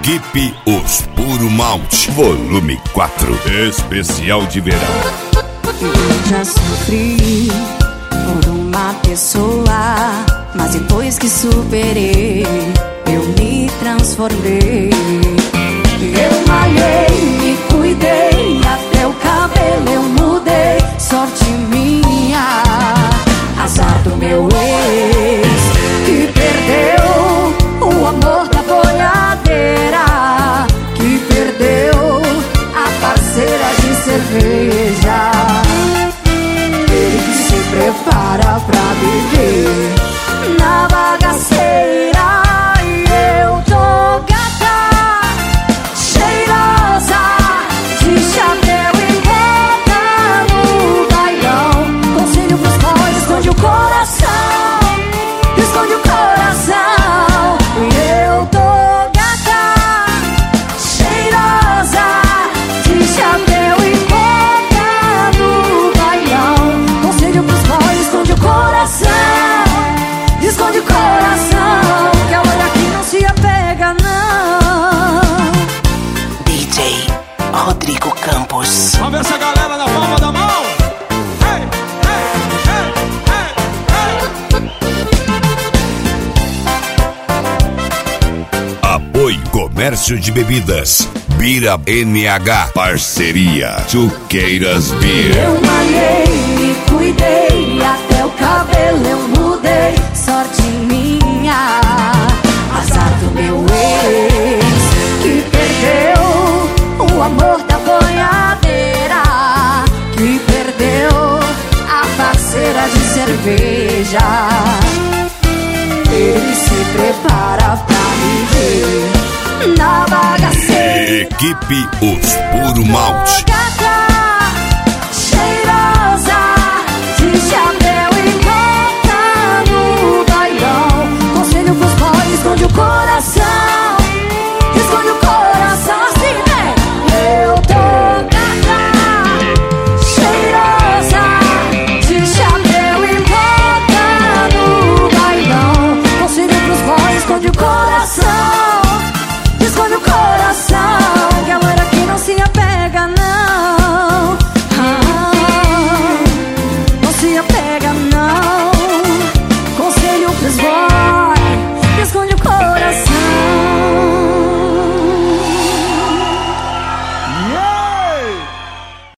Equipe Os Puro Malte, volume 4, especial de verão. Eu já sofri por uma pessoa, mas depois que superei, eu me transformei. Eu malhei, me cuidei, até o cabelo eu mudei. Sorte minha, azar do meu ex, que perdeu o amor da boiadeira, que perdeu a parceira de cerveja. Ele que se prepara pra viver na bagaceira. E eu tô gata, cheirosa, de chapéu e bota no bailão. Conselho pros boys, esconde o coração, esconde o coração. E eu tô gata, cheirosa, de chapéu e bota no bailão. Conselho pros boys, esconde o coração, esconde o coração, que a olho aqui não se apega não. DJ Rodrigo Campos. Vamos ver essa galera na palma da mão. Hey, hey, hey, hey, hey. Apoio Comércio de Bebidas, Bira NH, parceria Chuqueiras Beer. Eu malhei, me cuidei, até o cabelo eu mudei. Sorte minha, azar do meu ex, que perdeu o amor da boiadeira, que perdeu a parceira de cerveja. Ele se prepara pra viver na bagaceira. Equipe Os Puro Malte.